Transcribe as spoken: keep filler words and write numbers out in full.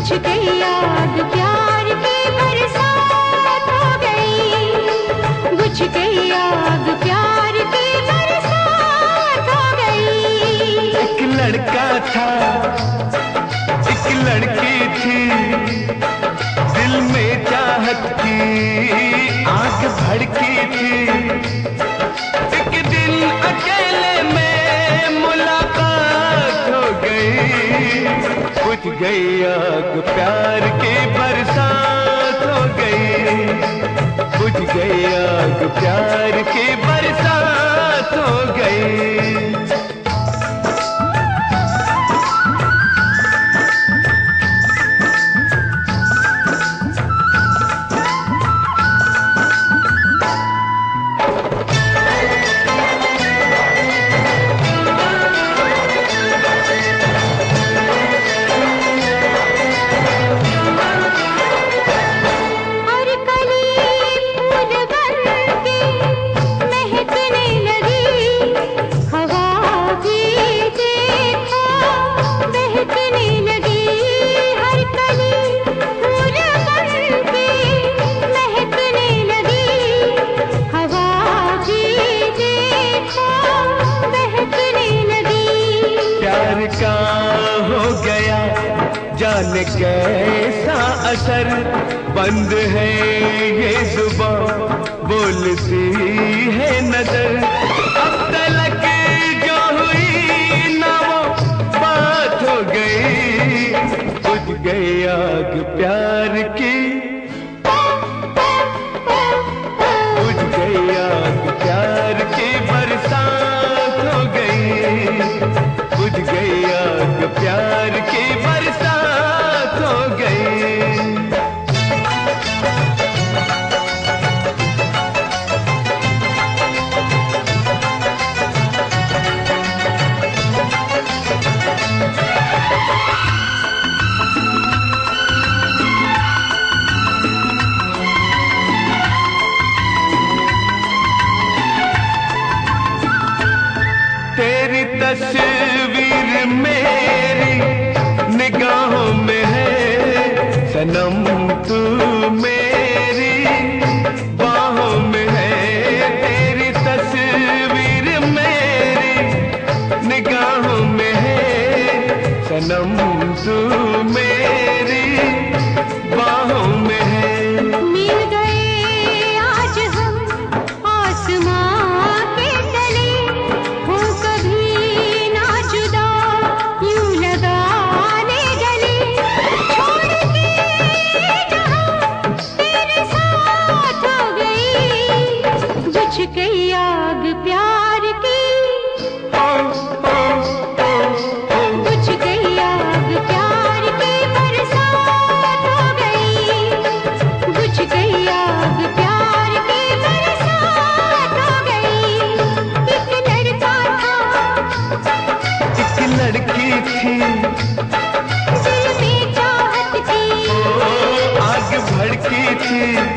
बुझ गई आग प्यार की बरसात हो गई, बुझ गई आग प्यार की बरसात हो गई। एक लड़का था, एक लड़की थी, दिल में चाहत की आग भड़की थी। एक दिन अकेले में मुलाकात हो गई, बुझ गई आग प्यार की बरसात हो गई, बुझ गई आग प्यार की बरसात हो गई। जाने कैसा असर, बंद है ये जुबान, बोलती है नजर। अब तलक जो हुई ना वो बात हो गई, बुझ गई आग प्यार की, बुझ गई आग प्यार की बरसात हो गई, बुझ गई आग प्यार की बरसात हो गई। तेरी तस्वीर मेरी निगाहों में है सनम, तू मेरी बाहों में है। तेरी तस्वीर मेरी निगाहों में है सनम, तू मेरी बाहों में है। मिल गए आज हम आसमां के तले, हो कभी ना जुदा यूं लगाने गले। छोड़ के जहां तेरे साथ हो गई, बुझ गई आग प्यार की, बुझ गई आग प्यार की बरसात हो गई, बुझ गई आग प्यार की बरसात हो गई। एक लड़का था, एक लड़की थी, दिल में चाहत की ओ आग भड़की थी।